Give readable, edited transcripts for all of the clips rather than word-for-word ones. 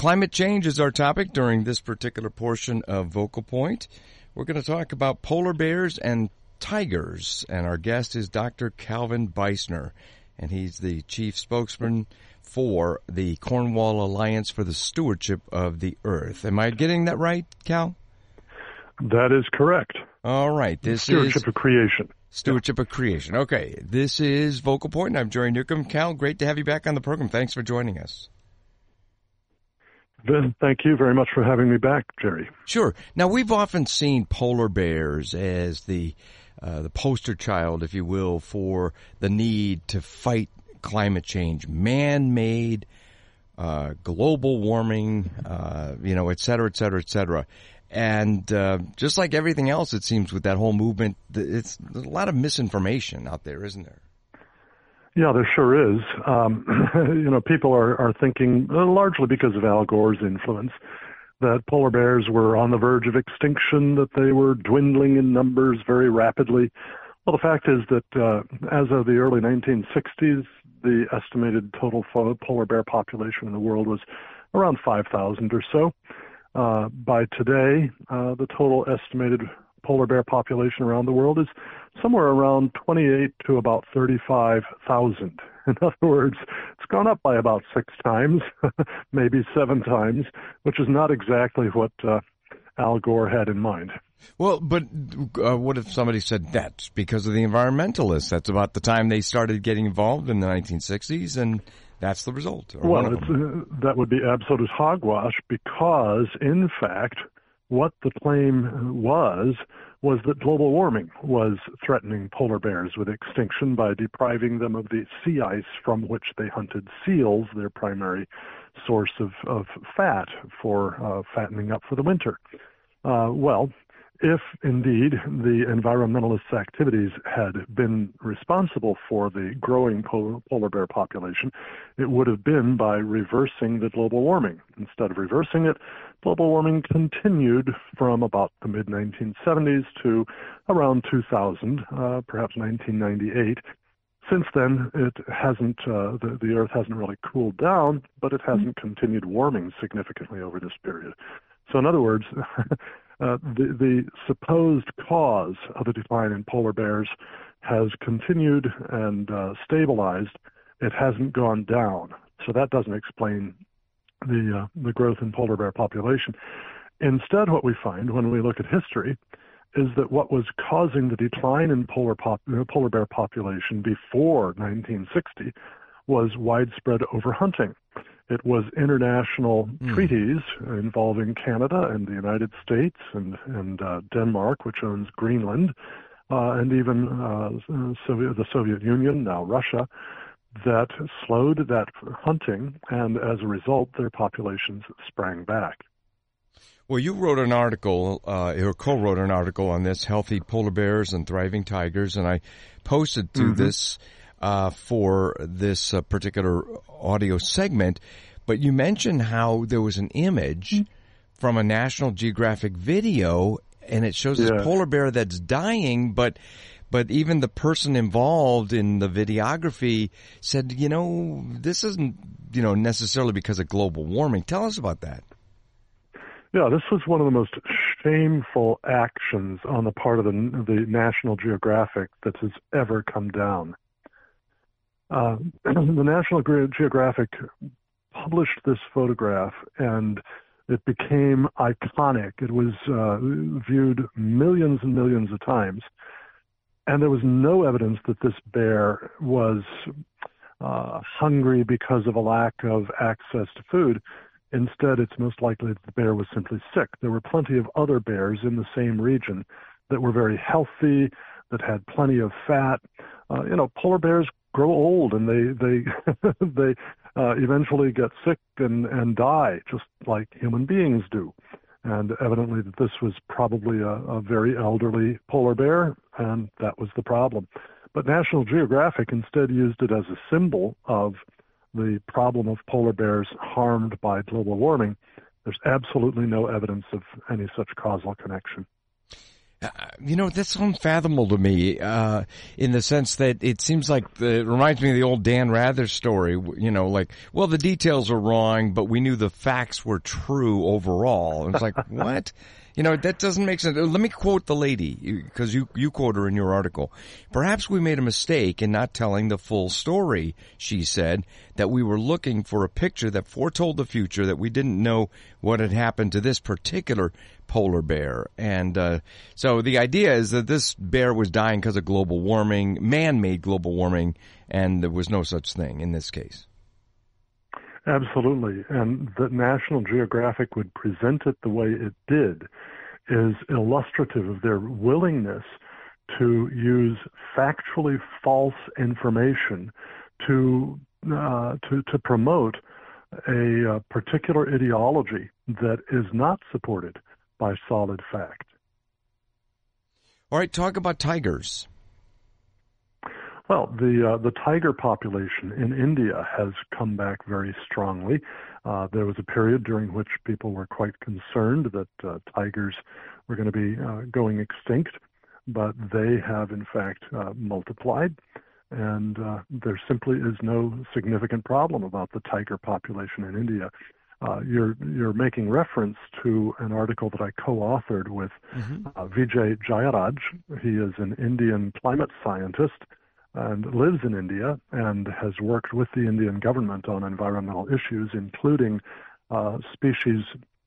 Climate change is our topic during this particular portion of Vocal Point. We're going to talk about polar bears and tigers, and our guest is Dr. Calvin Beisner, and he's the chief spokesman for the Cornwall Alliance for the Stewardship of the Earth. Am I getting that right, Cal? That is correct. All right. This Stewardship of Creation. Stewardship of Creation. Okay. This is Vocal Point, and I'm Jerry Newcomb. Cal, great to have you back on the program. Thanks for joining us. Thank you very much for having me back, Jerry. Sure. Now, we've often seen polar bears as the poster child, if you will, for the need to fight climate change, man-made, global warming, et cetera, et cetera, et cetera. And just like everything else, it seems, with that whole movement, there's a lot of misinformation out there, isn't there? Yeah, there sure is. People are thinking, largely because of Al Gore's influence, that polar bears were on the verge of extinction, that they were dwindling in numbers very rapidly. Well, the fact is that as of the early 1960s, the estimated total polar bear population in the world was around 5,000 or so. By today, the total estimated polar bear population around the world is somewhere around 28 to about 35,000. In other words, it's gone up by about 6 times, maybe 7 times, which is not exactly what Al Gore had in mind. Well, but what if somebody said that's because of the environmentalists? That's about the time they started getting involved in the 1960s, and that's the result. Well, that would be absolute hogwash because, in fact, what the claim was that global warming was threatening polar bears with extinction by depriving them of the sea ice from which they hunted seals, their primary source of fat for fattening up for the winter. Well, if indeed the environmentalists' activities had been responsible for the growing polar bear population, it would have been by reversing the global warming. Instead of reversing it, global warming continued from about the mid-1970s to around 2000, perhaps 1998. Since then, it hasn't. The Earth hasn't really cooled down, but it hasn't continued warming significantly over this period. So, in other words, the supposed cause of the decline in polar bears has continued and stabilized. It hasn't gone down. So that doesn't explain the growth in polar bear population. Instead, what we find when we look at history is that what was causing the decline in polar bear population before 1960 was widespread overhunting. It was international treaties involving Canada and the United States and Denmark, which owns Greenland, and even the Soviet Union, now Russia, that slowed that hunting, and as a result, their populations sprang back. Well, you wrote an article, or co-wrote an article on this, Healthy Polar Bears and Thriving Tigers, and I posted to this for this particular audio segment, but you mentioned how there was an image from a National Geographic video, and it shows this polar bear that's dying, but even the person involved in the videography said, this isn't, necessarily because of global warming. Tell us about that. Yeah, this was one of the most shameful actions on the part of the National Geographic that has ever come down. The National Geographic published this photograph, and it became iconic. It was viewed millions and millions of times, and there was no evidence that this bear was hungry because of a lack of access to food. Instead, it's most likely that the bear was simply sick. There were plenty of other bears in the same region that were very healthy, that had plenty of fat. Polar bears grow old, and they eventually get sick and die, just like human beings do. And evidently that this was probably a very elderly polar bear, and that was the problem. But National Geographic instead used it as a symbol of the problem of polar bears harmed by global warming. There's absolutely no evidence of any such causal connection. That's unfathomable to me, in the sense that it seems like it reminds me of the old Dan Rather story, the details are wrong, but we knew the facts were true overall. And it's like, what? That doesn't make sense. Let me quote the lady, because you quote her in your article. Perhaps we made a mistake in not telling the full story, she said, that we were looking for a picture that foretold the future, that we didn't know what had happened to this particular polar bear. And so the idea is that this bear was dying because of global warming, man-made global warming, and there was no such thing in this case. Absolutely. And that National Geographic would present it the way it did is illustrative of their willingness to use factually false information to promote a particular ideology that is not supported by solid fact. All right, talk about tigers. Well, the tiger population in India has come back very strongly. There was a period during which people were quite concerned that tigers were going to be going extinct, but they have in fact multiplied, and there simply is no significant problem about the tiger population in India. You're making reference to an article that I co-authored with Vijay Jayaraj. He is an Indian climate scientist and lives in India and has worked with the Indian government on environmental issues, including species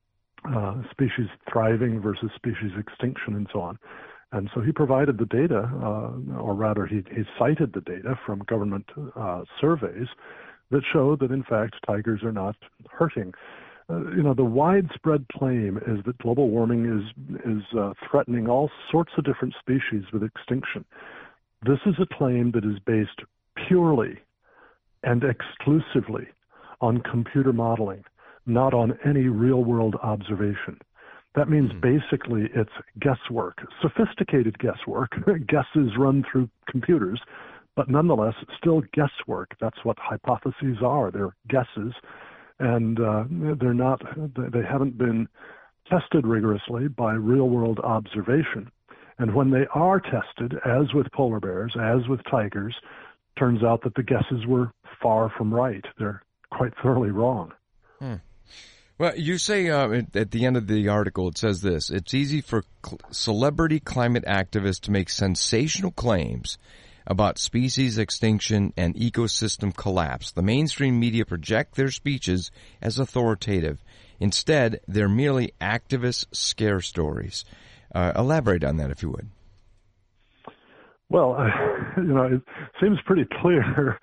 thriving versus species extinction and so on. And so he provided the data, or rather he cited the data from government surveys that show that, in fact, tigers are not hurting. The widespread claim is that global warming is threatening all sorts of different species with extinction. This is a claim that is based purely and exclusively on computer modeling, not on any real-world observation. That means basically it's guesswork, sophisticated guesswork, guesses run through computers, but nonetheless still guesswork. That's what hypotheses are. They're guesses, and they haven't been tested rigorously by real-world observation. And when they are tested, as with polar bears, as with tigers, turns out that the guesses were far from right. They're quite thoroughly wrong. Well, you say at the end of the article, it says this: it's easy for celebrity climate activists to make sensational claims about species extinction and ecosystem collapse. The mainstream media project their speeches as authoritative. Instead, they're merely activist scare stories. Elaborate on that, if you would. Well, it seems pretty clear.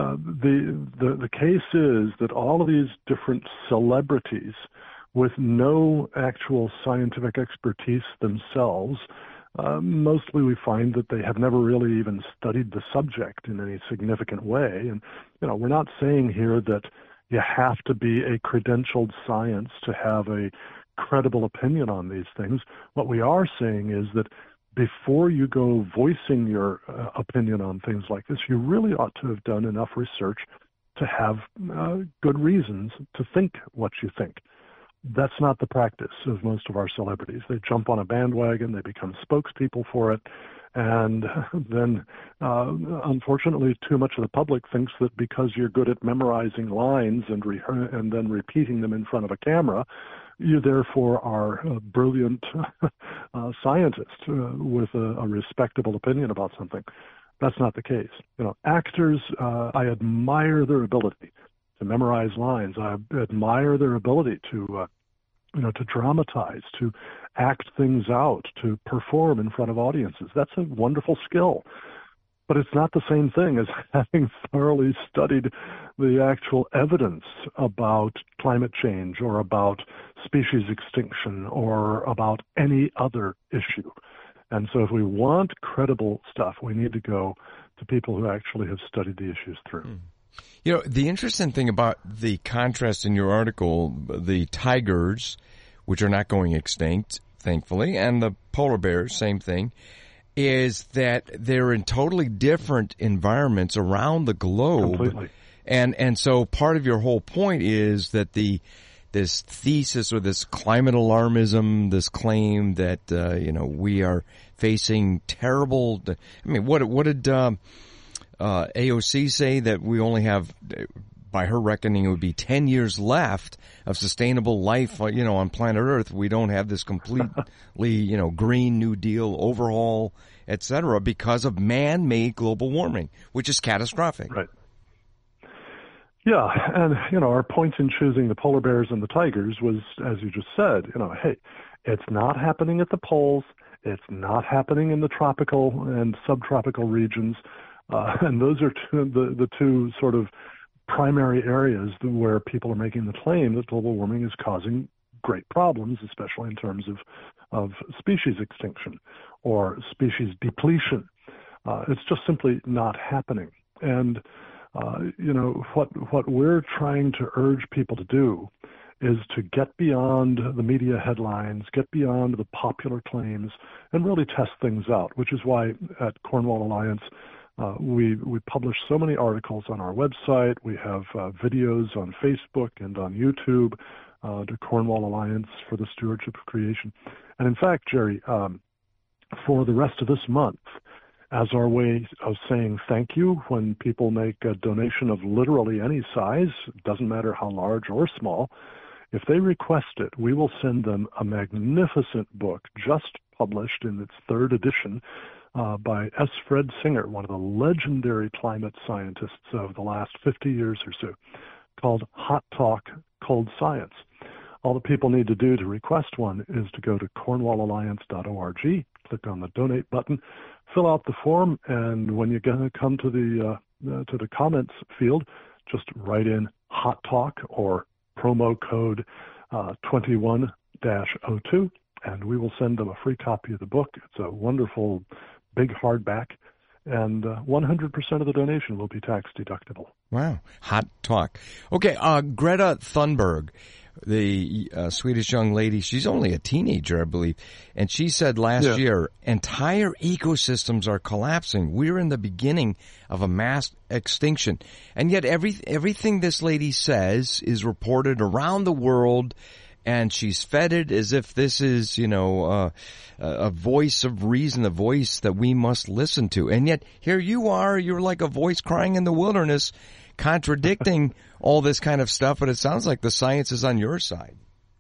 The case is that all of these different celebrities with no actual scientific expertise themselves, mostly we find that they have never really even studied the subject in any significant way. And, we're not saying here that you have to be a credentialed science to have a credible opinion on these things. What we are saying is that before you go voicing your opinion on things like this, you really ought to have done enough research to have good reasons to think what you think. That's not the practice of most of our celebrities. They jump on a bandwagon, they become spokespeople for it, and then unfortunately too much of the public thinks that because you're good at memorizing lines and then repeating them in front of a camera, you therefore are a brilliant scientist with a respectable opinion about something. That's not the case. Actors, I admire their ability to memorize lines. I admire their ability to dramatize, to act things out, to perform in front of audiences. That's a wonderful skill. But it's not the same thing as having thoroughly studied the actual evidence about climate change or about species extinction or about any other issue. And so if we want credible stuff, we need to go to people who actually have studied the issues through. The interesting thing about the contrast in your article, the tigers, which are not going extinct, thankfully, and the polar bears, same thing, is that they're in totally different environments around the globe. Completely. And so part of your whole point is that the this thesis or this climate alarmism, this claim that, we are facing terrible, what did, AOC say that we only have, by her reckoning, it would be 10 years left of sustainable life, on planet Earth. We don't have this completely, Green New Deal overhaul, et cetera, because of man-made global warming, which is catastrophic. Right. Yeah, and, our point in choosing the polar bears and the tigers was, as you just said, hey, it's not happening at the poles. It's not happening in the tropical and subtropical regions. And those are the two sort of primary areas where people are making the claim that global warming is causing great problems, especially in terms of species extinction or species depletion. It's just simply not happening. And, what we're trying to urge people to do is to get beyond the media headlines, get beyond the popular claims, and really test things out, which is why at Cornwall Alliance, we publish so many articles on our website. We have videos on Facebook and on YouTube to Cornwall Alliance for the Stewardship of Creation. And in fact, Jerry, for the rest of this month, as our way of saying thank you when people make a donation of literally any size, doesn't matter how large or small, if they request it, we will send them a magnificent book just published in its third edition by S. Fred Singer, one of the legendary climate scientists of the last 50 years or so, called Hot Talk, Cold Science. All that people need to do to request one is to go to cornwallalliance.org, click on the donate button, fill out the form, and when you come to the comments field, just write in Hot Talk or promo code 21-02, and we will send them a free copy of the book. It's a wonderful big hardback, and 100% of the donation will be tax deductible. Wow. Hot talk. Okay, Greta Thunberg, the Swedish young lady, she's only a teenager, I believe, and she said last year, entire ecosystems are collapsing. We're in the beginning of a mass extinction. And yet everything this lady says is reported around the world, and she's feted as if this is, a voice of reason, a voice that we must listen to. And yet here you are, you're like a voice crying in the wilderness, contradicting all this kind of stuff, but it sounds like the science is on your side.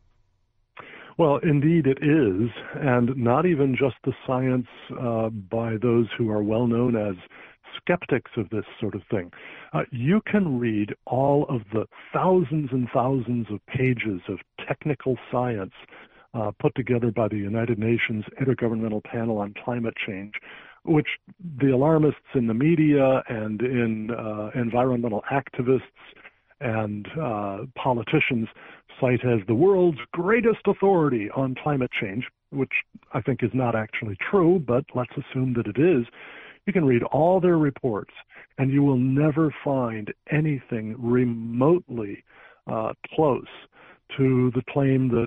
Well, indeed it is, and not even just the science by those who are well known as skeptics of this sort of thing. You can read all of the thousands and thousands of pages of technical science put together by the United Nations Intergovernmental Panel on Climate Change, which the alarmists in the media and in environmental activists and politicians cite as the world's greatest authority on climate change, which I think is not actually true, but let's assume that it is. You can read all their reports, and you will never find anything remotely close to the claim that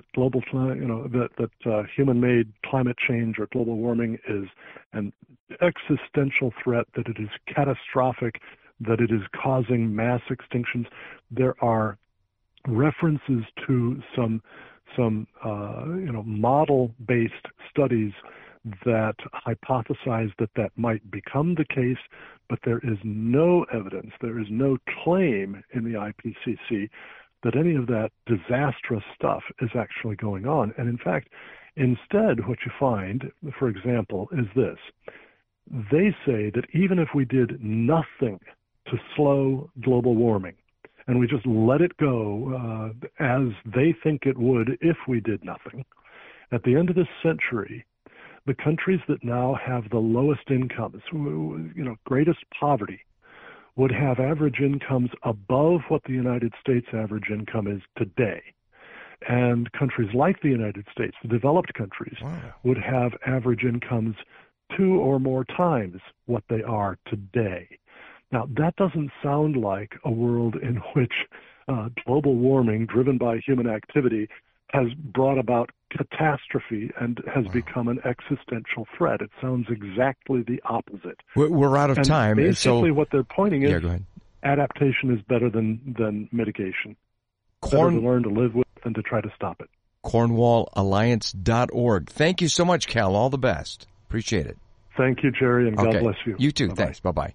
that human-made climate change or global warming is an existential threat, that it is catastrophic, that it is causing mass extinctions. There are references to some model-based studies that hypothesize that might become the case, but there is no evidence, there is no claim in the IPCC that any of that disastrous stuff is actually going on. And in fact, instead, what you find, for example, is this. They say that even if we did nothing to slow global warming, and we just let it go as they think it would if we did nothing, at the end of this century, the countries that now have the lowest incomes, greatest poverty, would have average incomes above what the United States average income is today. And countries like the United States, the developed countries, would have average incomes 2 or more times what they are today. Now, that doesn't sound like a world in which global warming driven by human activity has brought about catastrophe and has become an existential threat. It sounds exactly the opposite. We're out of time. Basically, what they're pointing is go ahead. Adaptation is better than mitigation. better to learn to live with than to try to stop it. CornwallAlliance.org. Thank you so much, Cal. All the best. Appreciate it. Thank you, Jerry, and God bless you. You too. Bye-bye. Thanks. Bye-bye.